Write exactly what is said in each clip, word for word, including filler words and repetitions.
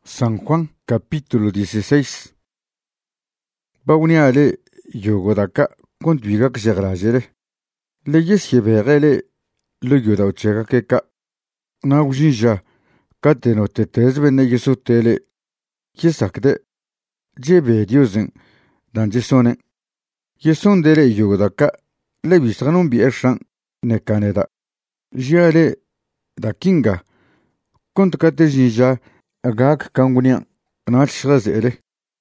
San Juan capítulo dieciséis. Bauniale yogodaka kontwigak jagrajere. Leyes yebegele lo yodauchega keka. Na ujinja kateno tetez bene yesutele. Yesakde jebe diozin danjesone. Yesondele yogodaka le bisranun bi ershan ne kaneda. Jale da kinga kontkate jinja agak kangunia na shrazele.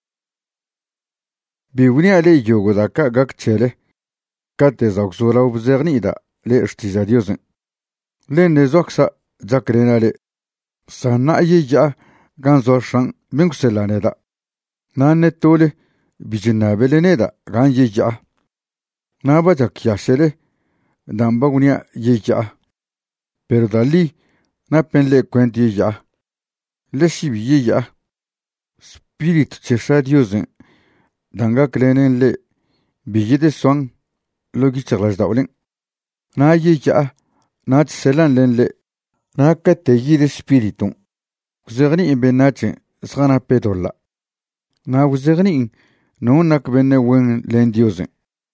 Biwunia le yogodaka gak chele. Kate zaukzula ubzernida le shtizadiozin. Le nezoksa zakrenale. Sana yeja ganzoshan mingselaneda. Na netole bijinabeleneda gan yeja. Na bajak yashele dambagunia yeja. Pero dali na penle kwent yeja. Le shibi yeja. Spirit chesha diozin. Danga klenen le bijide son logi chaglasdaulen. Na yeja na tselan len le na kate yide spiritum. Kuzerni imbenache sgana pedolla. Na kuzerni no nakbene wen len diozin.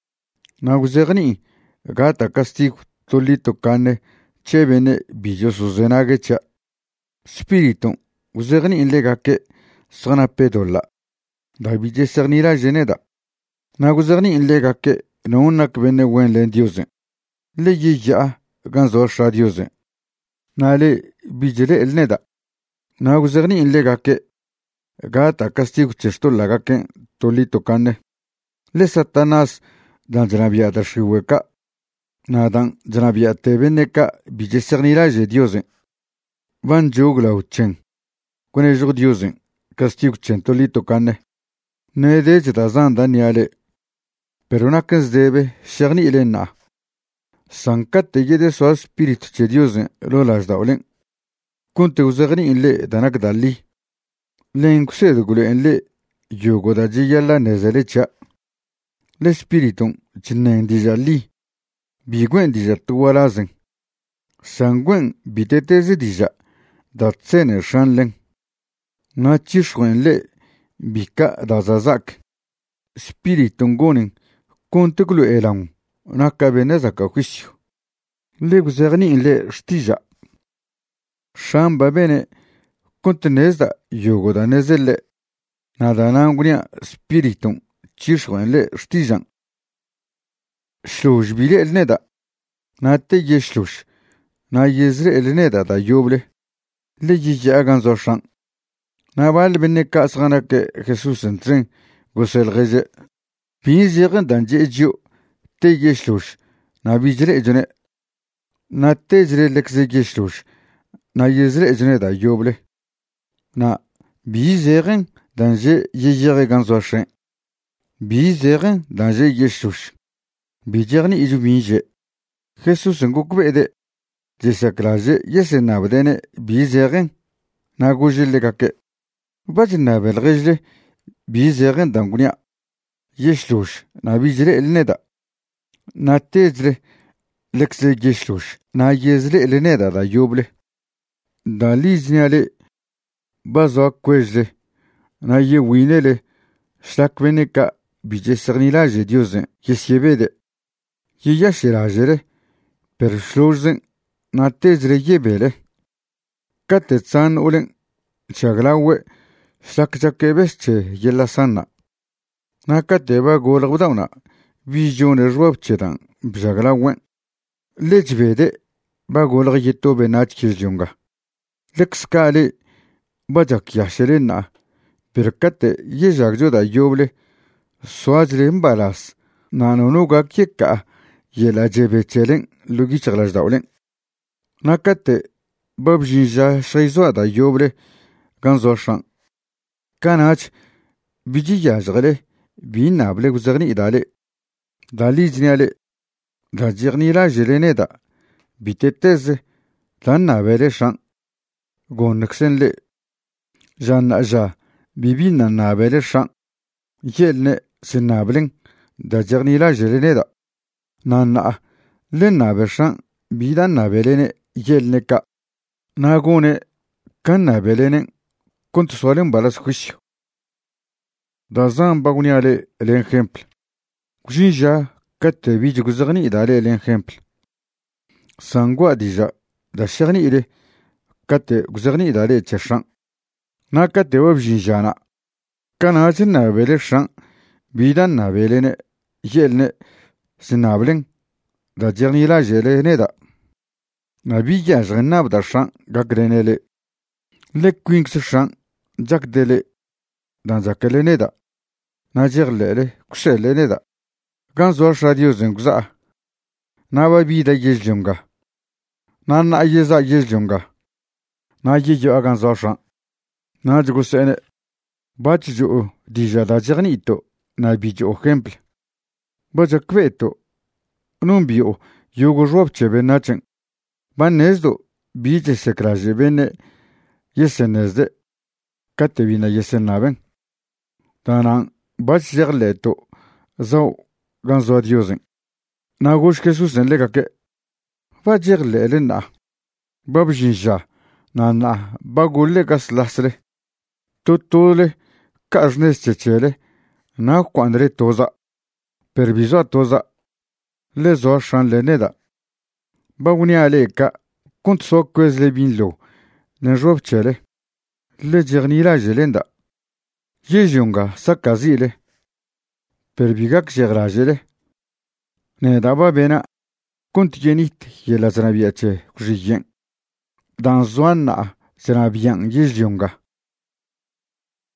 Na kuzerni gata kastik tolito kane chebene bijo suzenagecha. Spiritum kuzerni inlegake sgana pedolla. Da bije sernila jeneda. Na kuzerni inlegake no nakbene wen len diozin. Le yeja ganzo sha diozin. Na le bijele elneda. Na kuzerni inlegake gata kastik chesto lagake tolito kane. Le satanas dan janabia dashiweka. Na dan janabia tebeneka bije sernila je diozin. Van jogla uchen. Kone jog diozin. Kastik chen tolito kane. Ne de jitazan daniale. Pero na kens debe sherni ilena. Sankat yede so spirit che diozin lo lajdaulen. Kunte uzerni inle danak dalli. Len kused gule inle yogoda jiyalla nezelecha. Le spiritum chinen dijalli. Bigwen dijatu walazin. Sangwen biteteze dija. Datsene shanlen. Na chishwen le bika dazazak. Spiritum gonin kunte gulu elang. Na kabeneza ka kwishu. Le guzerni inle shtija. Shamba bene kontenezda yogoda nezelle. Nadanangunia spiritum chishwenle shtijan. Shlush bile elneda. Na te yeshlush. Na yezre elneda da yoble. Le yiji aganzoshan. Na bal bene kasganake Jesus entren gusel geze. Pinzigen danje ejio. Te yeshlush. Na bijre ejone. Na tezre lekze yeshlush. Na yezre ejone da yoble. Na bizeren danje yejere ganzoshen. Bizeren danje yeshlush. Bijerni izu binje. Jesus ngukbede. Jesaklaje yesen nabdene bizeren. Na gujille kake. Bajin nabel gejle. Bizeren dangunia. Yeshlush. Na bijre elneda. Na tezre lekze yeshlush. Na yezre elneda da yoble. Da liznale bazak kwezle. Na ye winele. Shlakveneka bije sernilage diozin. Yesyebede. Ye yashirajere. Per shlozin. Na tezre yebele. Katetsan ulen. Chaglawe. Shlakjakebesche yella sanna. Na kateba golagdauna. Vision erwabchedan. Bjaglawen. Lejbede. Ba golag yeto benach kirjunga. Lekskale bajak yasherena. Perkate yejagjo da yoble. Swajle mbalas. Nanonuga kieka. Yela jebe chelen lugi chaglaj daulen. Nakate babjinja shayzwa da yoble. Ganzoshan. Kanach biji yajgale. Bin nable guzerni idale. Dali jniale. Da jirnila jeleneda. Biteteze. Dan nabele shan. Goneksenle. Jan aja. Bibina nabele shan. Yelne senabling. Da jirnila jeleneda. Nana. Len nabel shan. Bidan nabelene yelne ka. Nagone kan nabelene. كنت سؤالين balas juicio. Dazan baguniale el ejemplo. Kujinja katte biji guzagni idale el ejemplo. Sangwa dija da shagni ile katte guzagni idale cheshan. Na katte wabjinjana. Kana na bele shan bidan na belene yelne sinabling da jerni la jele ne da. Na bija jrenab da shan gagrenele. Le quinks shan jak dele dan zakele ne da. Na jerlele kusele ne da. Ganzor radio zengza. Na babi da yezjunga. Na na yeza yezjunga. Na yejo aganzor shan. Na jugusene Bachijo dija da jerni ito na bijo ejemplo. Baja kveto. Numbio yogo rob chebe nachen. Banezdo bije sekraje bene yesenezde. Katevina yesenaben. Tanan bach jerleto zau ganzo diozen. Na gosh Jesus en lega ke. Va jerle elena. Babjinja na na bagulle gas lasre. Tutule Kajnes chechele, na quandre toza, perviso toza, le zo shan le neda. Bagunia leka, kunt so quez le binlo, ne job chele, le jernila jelenda. Yejunga sakazile, pervigak jegrajele, ne daba bena, kunt yenit yela zanabiache kujiyen. Dans zoan na zanabian yejunga.